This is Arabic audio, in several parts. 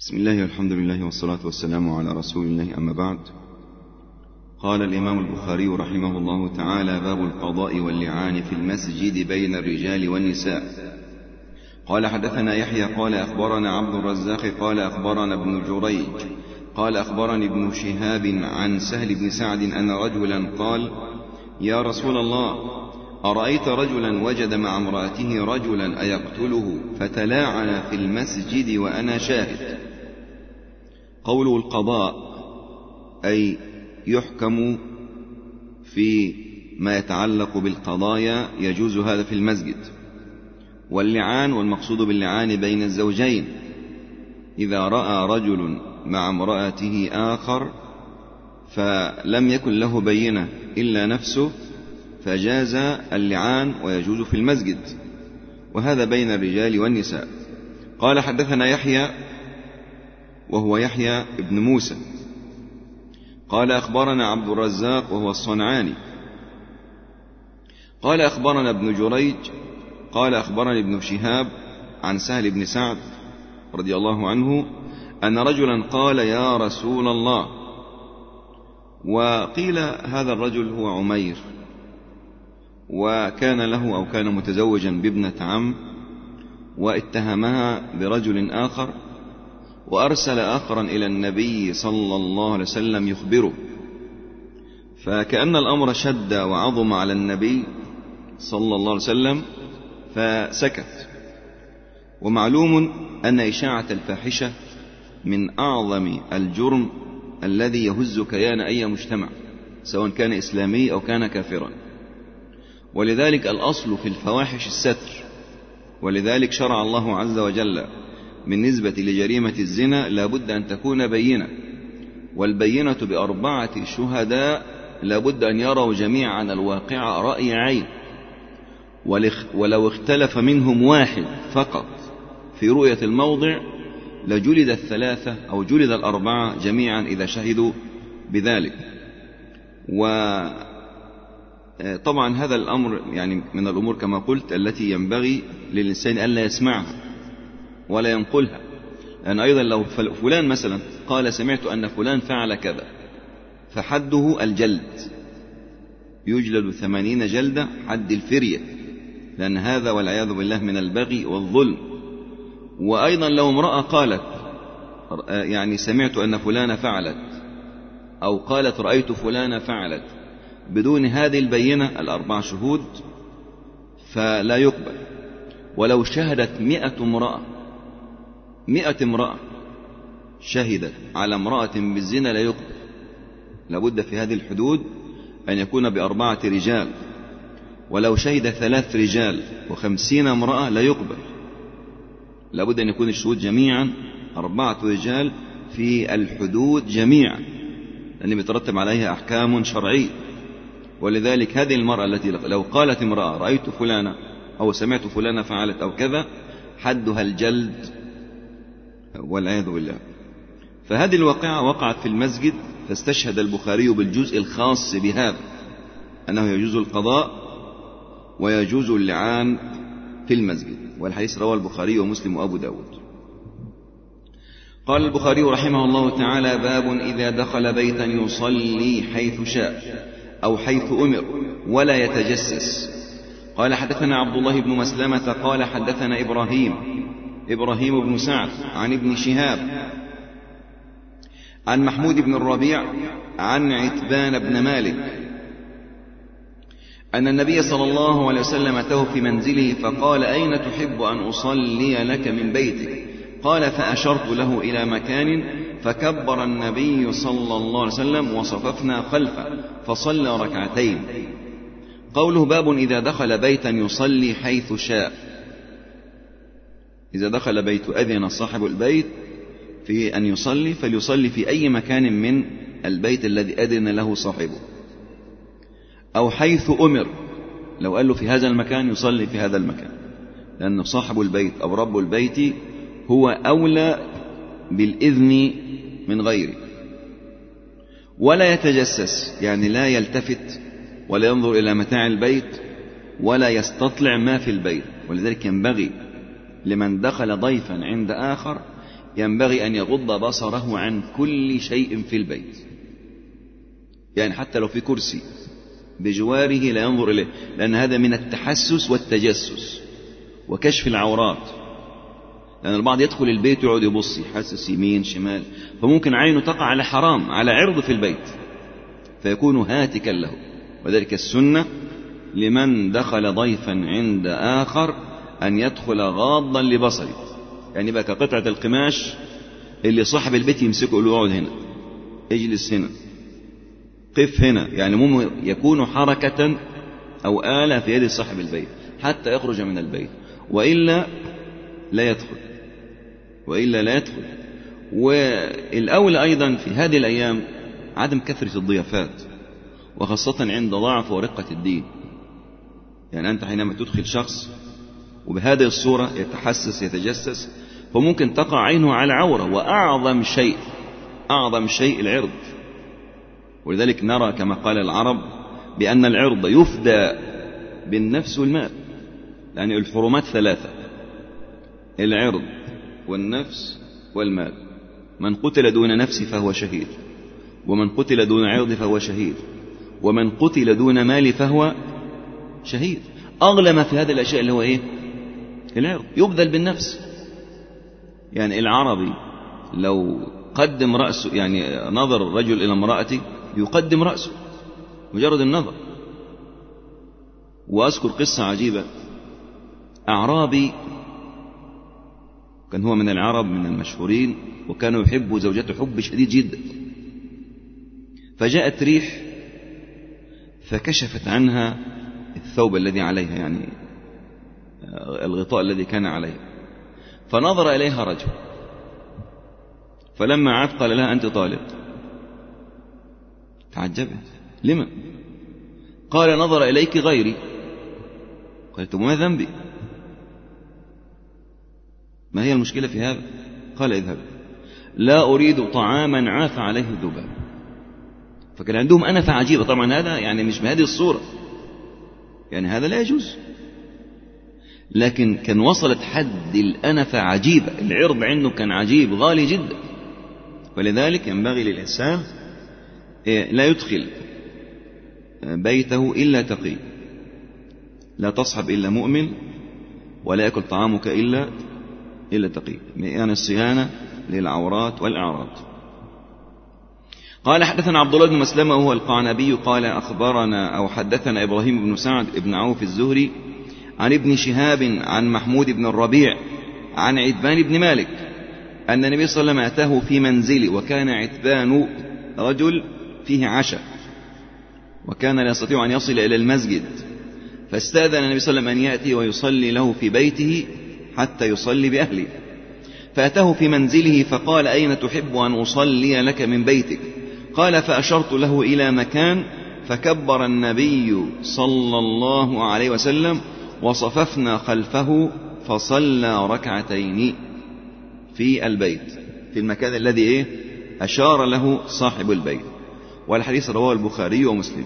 بسم الله والحمد لله والصلاة والسلام على رسول الله، أما بعد. قال الإمام البخاري رحمه الله تعالى: باب القضاء واللعان في المسجد بين الرجال والنساء. قال: حدثنا يحيى قال أخبرنا عبد الرزاق قال أخبرنا ابن جريج قال أخبرني ابن شهاب عن سهل بن سعد أن رجلا قال: يا رسول الله، أرأيت رجلا وجد مع امرأته رجلا أيقتله فتلاعن في المسجد وأنا شاهد. قوله القضاء أي يحكم في ما يتعلق بالقضايا، يجوز هذا في المسجد. واللعان، والمقصود باللعان بين الزوجين، إذا رأى رجل مع امرأته آخر فلم يكن له بينة إلا نفسه فجاز اللعان ويجوز في المسجد، وهذا بين الرجال والنساء. قال: حدثنا يحيى وهو يحيى ابن موسى قال أخبرنا عبد الرزاق وهو الصنعاني قال أخبرنا ابن جريج قال أخبرني ابن شهاب عن سهل بن سعد رضي الله عنه أن رجلا قال: يا رسول الله. وقيل هذا الرجل هو عمير، وكان له أو كان متزوجا بابنة عم، واتهمها برجل آخر، وأرسل آخرا إلى النبي صلى الله عليه وسلم يخبره، فكأن الأمر شد وعظم على النبي صلى الله عليه وسلم فسكت. ومعلوم أن إشاعة الفاحشة من أعظم الجرم الذي يهز كيان أي مجتمع، سواء كان إسلامي أو كان كافرا، ولذلك الأصل في الفواحش الستر. ولذلك شرع الله عز وجل بالنسبة لجريمة الزنا لابد أن تكون بينة، والبينة ب4 شهداء، لابد أن يروا جميعا الواقع رأي عين، ولو اختلف منهم واحد فقط في رؤية الموضع لجلد 3 أو جلد 4 جميعا إذا شهدوا بذلك. وطبعا هذا الأمر يعني من الأمور كما قلت التي ينبغي للإنسان ألا يسمعها ولا ينقلها، لأن أيضا لو فلان مثلا قال: سمعت أن فلان فعل كذا، فحده الجلد، يجلد 80 جلدة حد الفرية، لأن هذا والعياذ بالله من البغي والظلم. وأيضا لو امرأة قالت يعني سمعت أن فلان فعلت، أو قالت رأيت فلان فعلت، بدون هذه البينة 4 شهود فلا يقبل. ولو شهدت 100 امرأة شهدت على امرأة بالزنا لا يقبل، لابد في هذه الحدود أن يكون ب4 رجال. ولو شهد 3 رجال و50 امرأة لا يقبل، لابد أن يكون الشهود جميعا 4 رجال في الحدود جميعا، لأن يترتب عليها أحكام شرعية. ولذلك هذه المرأة التي لو قالت امرأة رأيت فلانة أو سمعت فلانة فعلت أو كذا، حدها الجلد والعياذ بالله. فهذه الواقعة وقعت في المسجد، فاستشهد البخاري بالجزء الخاص بهذا، أنه يجوز القضاء ويجوز اللعان في المسجد. والحديث رواه البخاري ومسلم وأبو داود. قال البخاري رحمه الله تعالى: باب إذا دخل بيتا يصلي حيث شاء أو حيث أمر ولا يتجسس. قال: حدثنا عبد الله بن مسلمة قال حدثنا إبراهيم بن سعد عن ابن شهاب عن محمود بن الربيع عن عتبان بن مالك أن النبي صلى الله عليه وسلم أتاه في منزله فقال: أين تحب أن أصلي لك من بيتك؟ قال: فأشرت له إلى مكان، فكبر النبي صلى الله عليه وسلم وصففنا خلفه فصلى 2 ركعتين. قوله: باب إذا دخل بيتا يصلي حيث شاء. إذا دخل بيت أذن صاحب البيت في أن يصلي فليصلي في أي مكان من البيت الذي أذن له صاحبه، أو حيث أمر، لو قال له في هذا المكان يصلي في هذا المكان، لأن صاحب البيت أو رب البيت هو أولى بالإذن من غيره. ولا يتجسس، يعني لا يلتفت ولا ينظر إلى متاع البيت ولا يستطلع ما في البيت. ولذلك ينبغي لمن دخل ضيفا عند آخر ينبغي أن يغض بصره عن كل شيء في البيت، يعني حتى لو في كرسي بجواره لا ينظر إليه، لأن هذا من التحسس والتجسس وكشف العورات. لأن البعض يدخل البيت يقعد يبص يحسس يمين شمال، فممكن عينه تقع على حرام، على عرض في البيت، فيكون هاتكا له. وذلك السنة لمن دخل ضيفا عند آخر أن يدخل غاضا لبصره، يعني بقى كقطعة القماش اللي صاحب البيت يمسكه يقول له اقعد هنا، اجلس هنا، قف هنا، يعني ممكن يكون حركة أو آلة في يد صاحب البيت حتى يخرج من البيت، وإلا لا يدخل، وإلا لا يدخل. والأولى أيضا في هذه الأيام عدم كثرة الضيافات، وخاصة عند ضعف ورقة الدين. يعني أنت حينما تدخل شخص وبهذه الصورة يتحسس يتجسس، فممكن تقع عينه على عورة، وأعظم شيء العرض. ولذلك نرى كما قال العرب بأن العرض يفدى بالنفس والمال، يعني الحرمات 3: العرض والنفس والمال. من قتل دون نفس فهو شهيد، ومن قتل دون عرض فهو شهيد، ومن قتل دون مال فهو شهيد. أغلى ما في هذه الأشياء اللي هو إيه؟ العرض، يبذل بالنفس. يعني العربي لو قدم رأسه، يعني نظر الرجل إلى امرأته يقدم رأسه مجرد النظر. وأذكر قصة عجيبة، أعرابي كان هو من العرب من المشهورين، وكانوا يحبوا زوجته حب شديد جدا، فجاءت ريح فكشفت عنها الثوب الذي عليها، يعني الغطاء الذي كان عليها، فنظر إليها رجل، فلما عاد قال لها أنت طالق. تعجبت، لما؟ قال نظر إليك غيري. قالت ما ذنبي؟ ما هي المشكلة في هذا؟ قال اذهب، لا أريد طعاما عاف عليه الذباب. فكان عندهم أنفة عجيبة. طبعا هذا يعني مش بهذه الصورة، يعني هذا لا يجوز، لكن كان وصلت حد الأنفة عجيبة، العرض عنده كان عجيب غالي جدا. ولذلك ينبغي للإنسان لا يدخل بيته إلا تقي، لا تصحب إلا مؤمن، ولا يأكل طعامك إلا تقي، يعني الصيانة للعورات والأعراض. قال حدثنا عبد الله بن مسلمة وهو القعنبي قال أخبرنا أو حدثنا إبراهيم بن سعد بن عوف الزهري عن ابن شهاب عن محمود بن الربيع عن عتبان بن مالك أن النبي صلى الله عليه وسلم أتاه في منزله، وكان عتبان رجل فيه عشاء، وكان لا يستطيع أن يصل إلى المسجد، فاستأذن النبي صلى الله عليه وسلم أن يأتي ويصلي له في بيته حتى يصلي بأهله. فأتاه في منزله فقال أين تحب أن أصلي لك من بيتك؟ قال فأشرت له إلى مكان، فكبر النبي صلى الله عليه وسلم وصففنا خلفه فصلى ركعتين في البيت، في المكان الذي أشار له صاحب البيت. والحديث رواه البخاري ومسلم.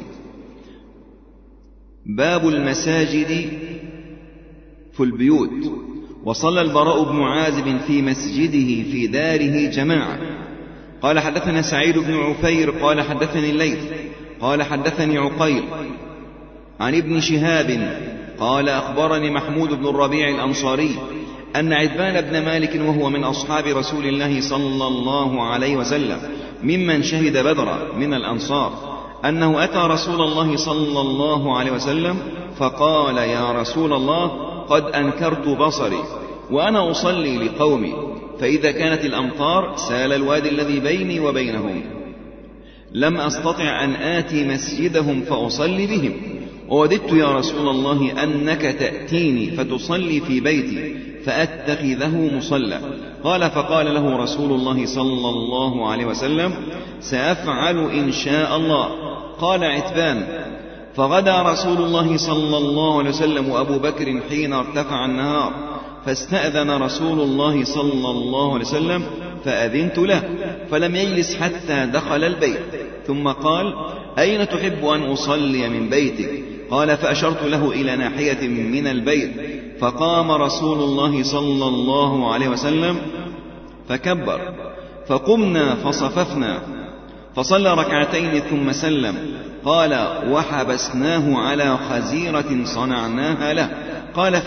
باب المساجد في البيوت. وصلى البراء بن عازب في مسجده في داره جماعة. قال حدثنا سعيد بن عفير قال حدثني الليث قال حدثني عقيل عن ابن شهاب قال أخبرني محمود بن الربيع الأنصاري أن عتبان بن مالك وهو من أصحاب رسول الله صلى الله عليه وسلم ممن شهد بدرا من الأنصار أنه أتى رسول الله صلى الله عليه وسلم فقال يا رسول الله قد أنكرت بصري وأنا أصلي لقومي، فإذا كانت الأمطار سال الوادي الذي بيني وبينهم، لم أستطع أن آتي مسجدهم فأصلي بهم، ووددت يا رسول الله أنك تأتيني فتصلي في بيتي فأتخذه مصلى. قال فقال له رسول الله صلى الله عليه وسلم سأفعل إن شاء الله. قال عتبان فغدا رسول الله صلى الله عليه وسلم وأبو بكر حين ارتفع النهار، فاستأذن رسول الله صلى الله عليه وسلم فأذنت له، فلم يجلس حتى دخل البيت، ثم قال أين تحب أن أصلي من بيتك؟ قال فأشرت له إلى ناحية من البيت، فقام رسول الله صلى الله عليه وسلم فكبر، فقمنا فصففنا، فصلى ركعتين ثم سلم. قال: وحبسناه على خزيرة صنعناها له. قال: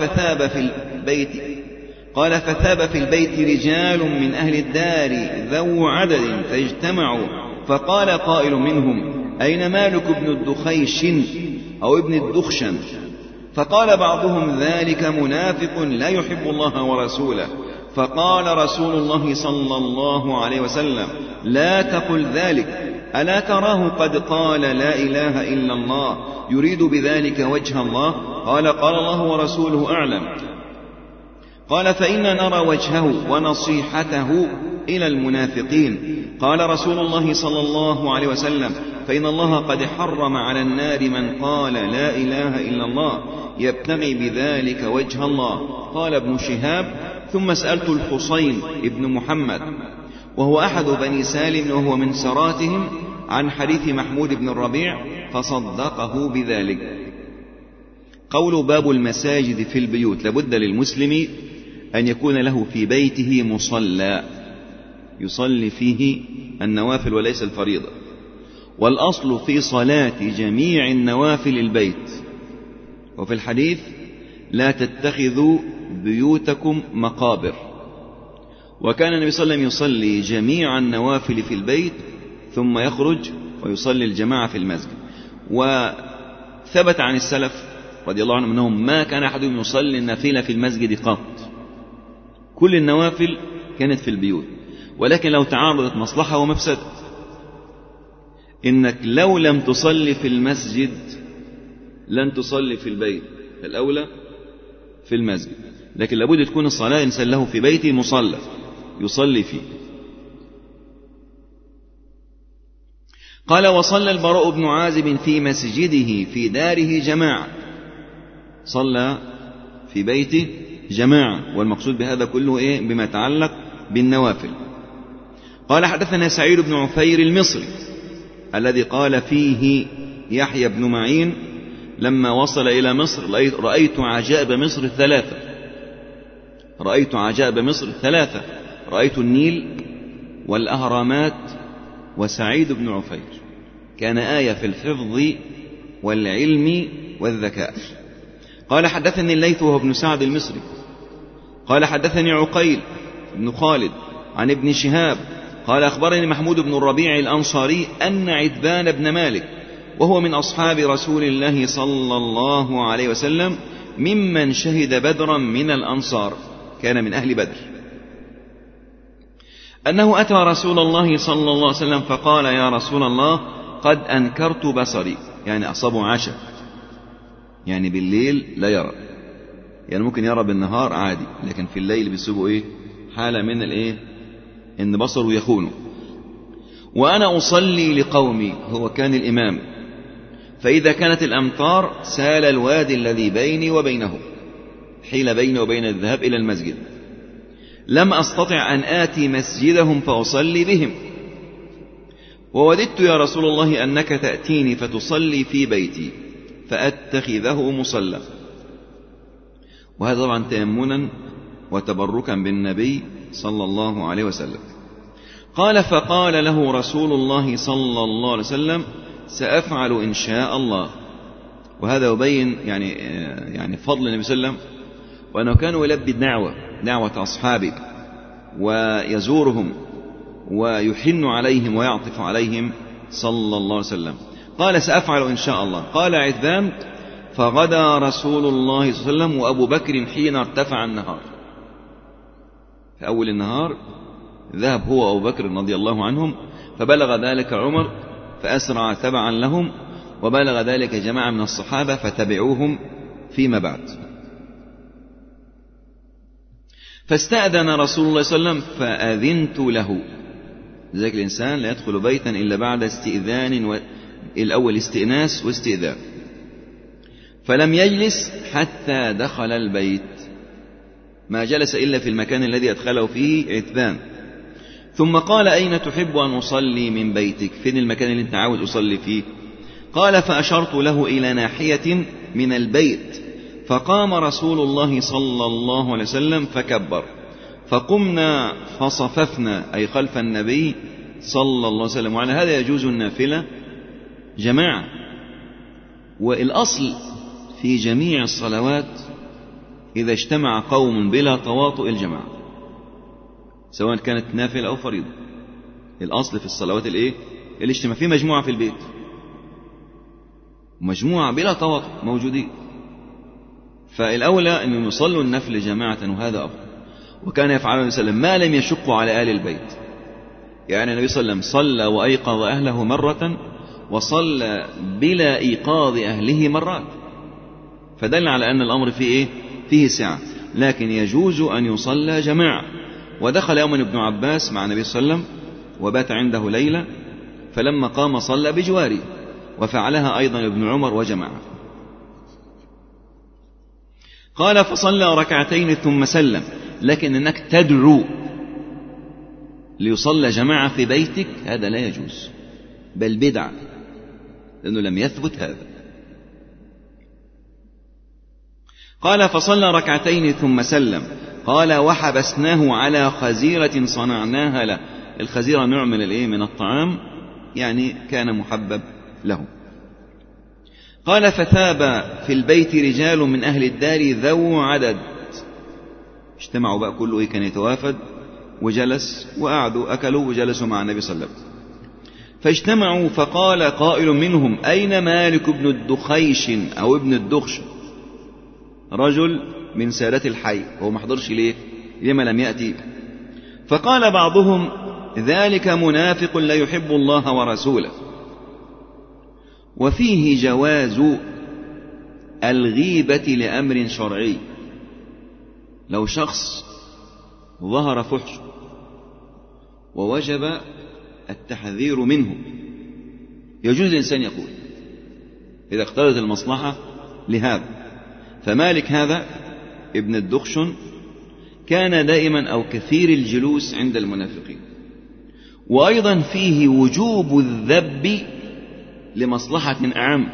فثاب في البيت رجال من أهل الدار ذو عدد فاجتمعوا، فقال قائل منهم: أين مالك بن الدخيش أو ابن الدخشن؟ فقال بعضهم: ذلك منافق لا يحب الله ورسوله. فقال رسول الله صلى الله عليه وسلم: لا تقل ذلك، ألا تراه قد قال لا إله إلا الله يريد بذلك وجه الله؟ قال: قال الله ورسوله أعلم. قال: فإنا نرى وجهه ونصيحته إلى المنافقين. قال رسول الله صلى الله عليه وسلم: فإن الله قد حرم على النار من قال لا إله إلا الله يبتغي بذلك وجه الله. قال ابن شهاب: ثم سألت الحصين ابن محمد وهو أحد بني سالم وهو من سراتهم عن حديث محمود بن الربيع فصدقه بذلك. قول باب المساجد في البيوت: لابد للمسلم أن يكون له في بيته مصلى يصلي فيه النوافل وليس الفريضة، والأصل في صلاة جميع النوافل البيت. وفي الحديث: لا تتخذوا بيوتكم مقابر. وكان النبي صلى الله عليه وسلم يصلي جميع النوافل في البيت ثم يخرج ويصلي الجماعة في المسجد. وثبت عن السلف رضي الله عنهم أنهم ما كان أحدهم يصلي النافلة في المسجد قط، كل النوافل كانت في البيوت. ولكن لو تعارضت مصلحة ومفسدة، إنك لو لم تصلي في المسجد لن تصلي في البيت، الأولى في المسجد، لكن لابد تكون الصلاة إنسان له في بيته مصلى يصلي فيه. قال: وصلى البراء بن عازب في مسجده في داره جماعة، صلى في بيته جماعة، والمقصود بهذا كله بما يتعلق بالنوافل. قال: حدثنا سعيد بن عفير المصري الذي قال فيه يحيى بن معين: لما وصل إلى مصر رأيت عجائب مصر ثلاثة، رأيت النيل والأهرامات وسعيد بن عفير، كان آية في الحفظ والعلم والذكاء. قال: حدثني الليث وهو ابن سعد المصري قال: حدثني عقيل بن خالد عن ابن شهاب قال: أخبرني محمود بن الربيع الأنصاري أن عتبان بن مالك وهو من أصحاب رسول الله صلى الله عليه وسلم ممن شهد بدرا من الأنصار، كان من أهل بدر، أنه أتى رسول الله صلى الله عليه وسلم فقال: يا رسول الله قد أنكرت بصري، يعني أصابه عشاء، يعني بالليل لا يرى، يعني ممكن يرى بالنهار عادي، لكن في الليل بيسيبه حالة من إن بصره يخونه. وأنا أصلي لقومي، هو كان الإمام، فإذا كانت الأمطار سال الوادي الذي بيني وبينه، حيل بيني وبين الذهاب إلى المسجد، لم أستطع أن آتي مسجدهم فأصلي بهم، ووددت يا رسول الله أنك تأتيني فتصلي في بيتي فأتخذه مصلى. وهذا طبعا تيمنا وتبركا بالنبي صلى الله عليه وسلم. قال: فقال له رسول الله صلى الله عليه وسلم: سأفعل إن شاء الله. وهذا يبين يعني فضل النبي صلى الله عليه وسلم، وأنه كان يلبي دعوة أصحابه ويزورهم ويحن عليهم ويعطف عليهم صلى الله عليه وسلم. قال: سأفعل إن شاء الله. قال عتبان: فغدا رسول الله صلى الله عليه وسلم وأبو بكر حين ارتفع النهار، في أول النهار ذهب هو وأبو بكر رضي الله عنهم، فبلغ ذلك عمر فأسرع تبعا لهم، وبلغ ذلك جماعة من الصحابة فتبعوهم فيما بعد. فاستأذن رسول الله صلى الله عليه وسلم فأذنت له. لذلك الإنسان لا يدخل بيتا إلا بعد استئذان، الأول استئناس واستئذان. فلم يجلس حتى دخل البيت، ما جلس إلا في المكان الذي أدخله فيه عتبان. ثم قال: أين تحب أن أصلي من بيتك؟ فين المكان اللي أنت عاوز أصلي فيه؟ قال: فأشرت له إلى ناحية من البيت، فقام رسول الله صلى الله عليه وسلم فكبر، فقمنا فصففنا، أي خلف النبي صلى الله عليه وسلم. وعلى هذا يجوز النافلة جماعة. والأصل في جميع الصلوات إذا اجتمع قوم بلا تواطؤ الجماعة، سواء كانت نافلة أو فريضة. الأصل في الصلوات الاجتماع. في مجموعة في البيت، مجموعة بلا تواطؤ موجودين، فالأولى أن يصلوا النفل جماعة، وهذا أفضل. وكان يفعله النبي صلى الله عليه وسلم ما لم يشق على آل البيت. يعني النبي صلى الله عليه وسلم صلى وأيقظ أهله مرة، وصلى بلا إيقاظ أهله مرات، فدل على أن الأمر فيه سعة. لكن يجوز أن يصلى جماعة. ودخل يوما ابن عباس مع النبي صلى الله عليه وسلم وبات عنده ليلة، فلما قام صلى بجواره، وفعلها أيضا ابن عمر وجماعة. قال فصلى ركعتين ثم سلم. لكن أنك تدعو ليصلى جماعة في بيتك هذا لا يجوز، بل بدعة، لأنه لم يثبت هذا. قال فصلى ركعتين ثم سلم. قال وحبسناه على خزيرة صنعناها له. الخزيرة نوع من الطعام، يعني كان محبب له. قال فثاب في البيت رجال من أهل الدار ذو عدد. اجتمعوا بقى كله كان يتوافد، وجلس وقعدوا أكلوا وجلسوا مع النبي صلى الله عليه وسلم. فاجتمعوا فقال قائل منهم أين مالك بن الدخيش أو ابن الدخش، رجل من سادة الحي، هو ما حضرش ليه؟ لما لم يأتي؟ فقال بعضهم ذلك منافق لا يحب الله ورسوله. وفيه جواز الغيبة لأمر شرعي. لو شخص ظهر فحش ووجب التحذير منه، يجوز الإنسان يقول إذا اقتضت المصلحة لهذا. فمالك هذا ابن الدخشن كان دائما أو كثير الجلوس عند المنافقين. وأيضا فيه وجوب الذب لمصلحة أعم،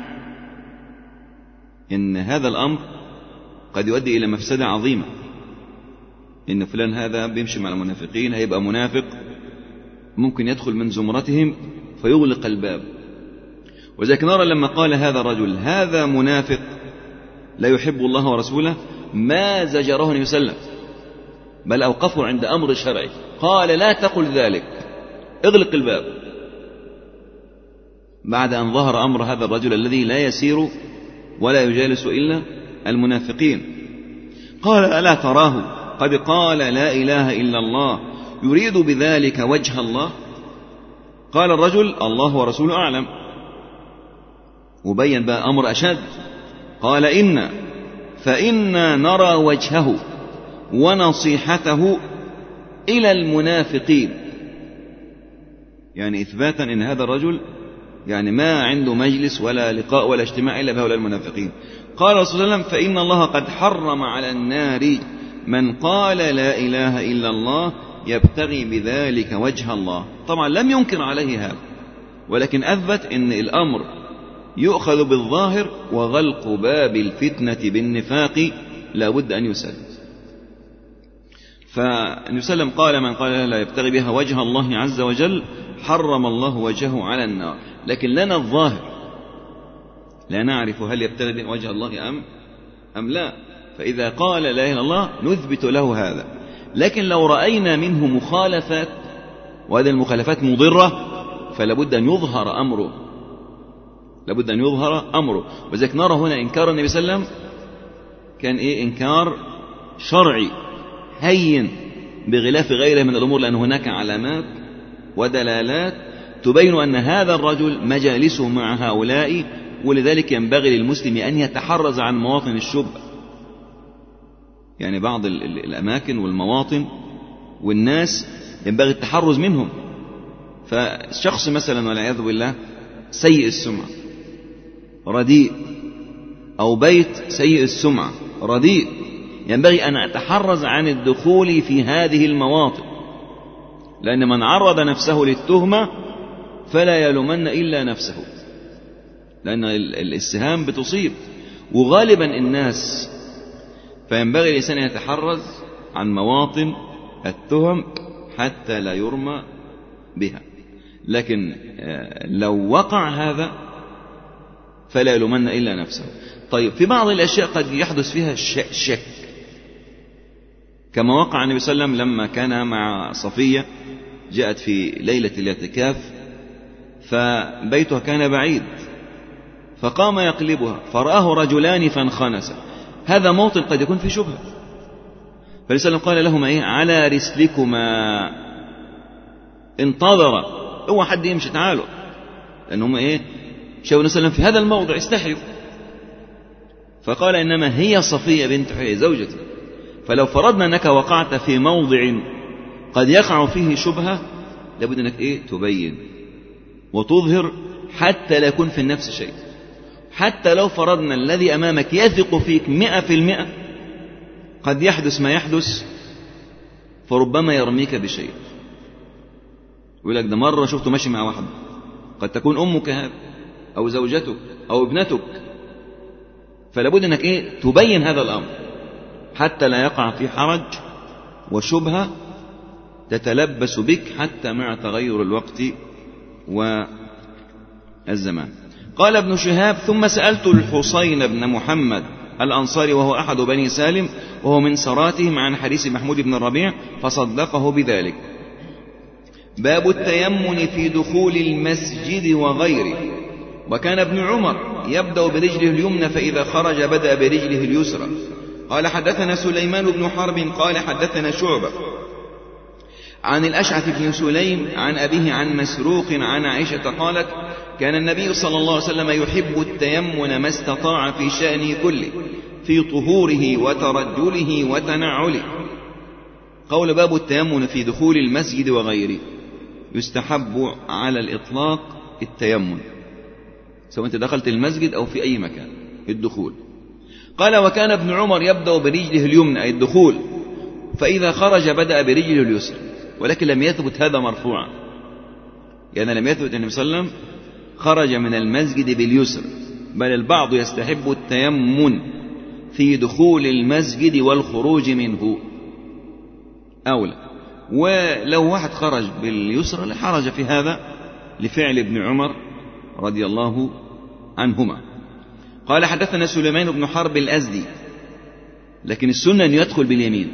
إن هذا الأمر قد يؤدي إلى مفسدة عظيمة. إن فلان هذا بيمشي مع المنافقين، هيبقى منافق، ممكن يدخل من زمرتهم فيغلق الباب. وذلك نرى لما قال هذا الرجل هذا منافق لا يحب الله ورسوله، ما زجره النبي صلى الله عليه وسلم، بل أوقفه عند أمر شرعي. قال لا تقل ذلك، اغلق الباب، بعد أن ظهر أمر هذا الرجل الذي لا يسير ولا يجالس إلا المنافقين. قال ألا تراه قد قال لا إله إلا الله يريد بذلك وجه الله؟ قال الرجل الله ورسوله أعلم. وبين بقى أمر أشد، قال فإنا نرى وجهه ونصيحته إلى المنافقين، يعني إثباتا إن هذا الرجل يعني ما عنده مجلس ولا لقاء ولا اجتماع إلا بهؤلاء المنافقين. قال رسول الله فإن الله قد حرم على النار من قال لا إله إلا الله يبتغي بذلك وجه الله. طبعا لم ينكر عليه هذا، ولكن أثبت أن الأمر يؤخذ بالظاهر، وغلق باب الفتنة بالنفاق لا بد أن يسد. فالنبي صلى الله عليه وسلم قال من قال لا يبتغي بها وجه الله عز وجل حرم الله وجهه على النار. لكن لنا الظاهر، لا نعرف هل يبتغي بها وجه الله أم لا. فإذا قال لا إله إلا الله نثبت له هذا. لكن لو رأينا منه مخالفات، وهذه المخالفات مضرة، فلابد أن يظهر أمره، لابد أن يظهر أمره. وذلك نرى هنا إنكار النبي صلى الله عليه وسلم كان إنكار شرعي هين بغلاف غيره من الأمور، لأن هناك علامات ودلالات تبين أن هذا الرجل مجالسه مع هؤلاء، ولذلك ينبغي للمسلم أن يتحرز عن مواطن الشبهة. يعني بعض الأماكن والمواطن والناس ينبغي التحرز منهم. فالشخص مثلا والعياذ بالله سيء السمعة رديء، أو بيت سيء السمعة رديء، ينبغي أن أتحرز عن الدخول في هذه المواطن، لأن من عرض نفسه للتهمة فلا يلومن إلا نفسه، لأن السهام بتصيب وغالبا الناس. فينبغي الإنسان أن يتحرز عن مواطن التهم حتى لا يرمى بها. لكن لو وقع هذا فلا يلومن إلا نفسه. طيب في بعض الأشياء قد يحدث فيها شك، كما وقع النبي صلى الله عليه وسلم لما كان مع صفية، جاءت في ليلة الاعتكاف فبيتها كان بعيد، فقام يقلبها فرآه رجلان فانخنس. هذا موطن قد يكون فيه شبهة، فالنبي صلى الله عليه وسلم قال لهما على رسلكما، انتظر، هو حد يمشي تعالوا، لأنهم شافوا النبي صلى الله عليه وسلم في هذا الموضع استحيوا. فقال إنما هي صفية بنت حيي زوجتي، فلو فرضنا أنك وقعت في موضع قد يقع فيه شبهة لابد أنك تبين وتظهر حتى لا يكون في النفس شيء. حتى لو فرضنا الذي أمامك يثق فيك 100%، قد يحدث ما يحدث فربما يرميك بشيء، يقول لك ده مرة شفته ماشي مع واحد، قد تكون أمك هذا أو زوجتك أو ابنتك، فلابد أنك تبين هذا الأمر حتى لا يقع في حرج وشبهة تتلبس بك حتى مع تغير الوقت والزمان. قال ابن شهاب: ثم سألت الحسين بن محمد الأنصاري وهو أحد بني سالم وهو من سراتهم عن حديث محمود بن الربيع فصدقه بذلك. باب التيمن في دخول المسجد وغيره. وكان ابن عمر يبدأ برجله اليمنى فإذا خرج بدأ برجله اليسرى. قال حدثنا سليمان بن حرب قال حدثنا شعبة عن الأشعث بن سليم عن أبيه عن مسروق عن عائشة قالت: كان النبي صلى الله عليه وسلم يحب التيمن ما استطاع في شأنه كله، في طهوره وترجله وتنعله. قول باب التيمن في دخول المسجد وغيره. يستحب على الإطلاق التيمن سواء أنت دخلت المسجد أو في أي مكان الدخول. قال: وكان ابن عمر يبدأ برجله اليمنى أي الدخول، فإذا خرج بدأ برجله اليسرى، ولكن لم يثبت هذا مرفوعا، يعني لم يثبت أن النبي صلى الله عليه وسلم خرج من المسجد باليسر، بل البعض يستحب التيمن في دخول المسجد والخروج منه أولى. ولو واحد خرج باليسر لا حرج في هذا لفعل ابن عمر رضي الله عنهما. قال حدثنا سليمان بن حرب الأزدي، لكن السنة أن يدخل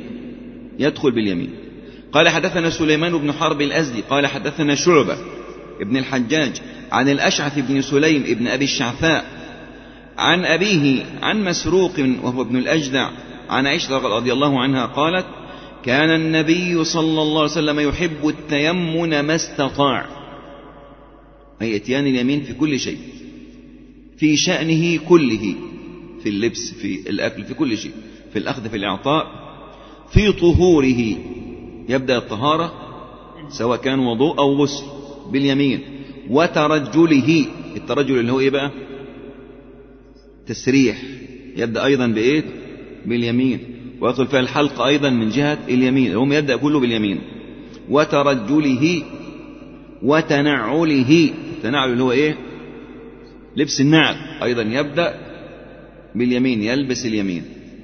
باليمين. قال حدثنا سليمان بن حرب الأزدي قال حدثنا شعبة ابن الحجاج عن الأشعث بن سليم ابن أبي الشعثاء عن أبيه عن مسروق وهو ابن الأجدع عن عائشة رضي الله عنها قالت: كان النبي صلى الله عليه وسلم يحب التيمن ما استطاع، أي اتيان اليمين في كل شيء، في شأنه كله، في اللبس، في الأكل، في كل شيء، في الأخذ، في الإعطاء، في طهوره، يبدأ الطهارة سواء كان وضوء أو غسل باليمين، وترجله، الترجل اللي هو بقى تسريح، يبدأ أيضا باليمين، ويدخل فيها الحلق أيضا من جهة اليمين، هم يبدأ كله باليمين. وترجله وتنعله، التنعل اللي هو لبس النعل، أيضا يبدأ باليمين، يلبس اليمين.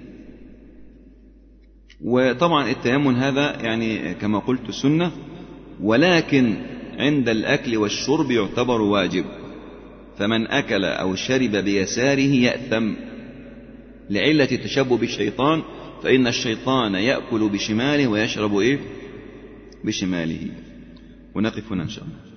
وطبعا التيمن هذا يعني كما قلت سنة، ولكن عند الأكل والشرب يعتبر واجب، فمن أكل أو شرب بيساره يأثم لعلة التشبه بالشيطان، فإن الشيطان يأكل بشماله ويشرب بشماله. ونقف هنا إن شاء الله.